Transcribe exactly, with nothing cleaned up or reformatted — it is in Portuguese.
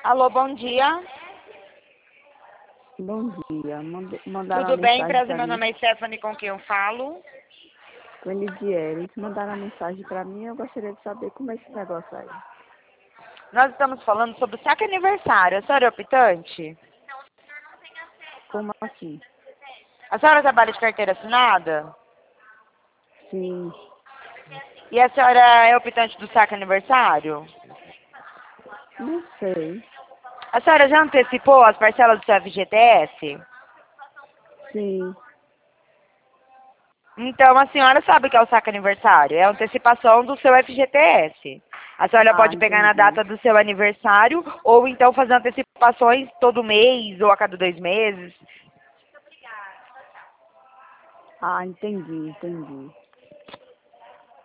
Alô, bom dia. Bom dia. Mande- Mandaram Tudo uma bem? mensagem Prazer, para meu mim. nome é Stephanie, com quem eu falo. Com Elidiele. Eles mandaram uma mensagem para mim. Eu gostaria de saber como é esse negócio aí. Nós estamos falando sobre o saque aniversário. A senhora é optante? Como assim? A senhora trabalha de carteira assinada? Sim. E a senhora é optante do saque aniversário? Não sei. A senhora já antecipou as parcelas do seu F G T S? Sim. Então a senhora sabe o que é o saque aniversário. É a antecipação do seu F G T S. A senhora Ah, pode pegar na entendi. data do seu aniversário ou então fazer antecipações todo mês ou a cada dois meses. Ah, entendi, entendi.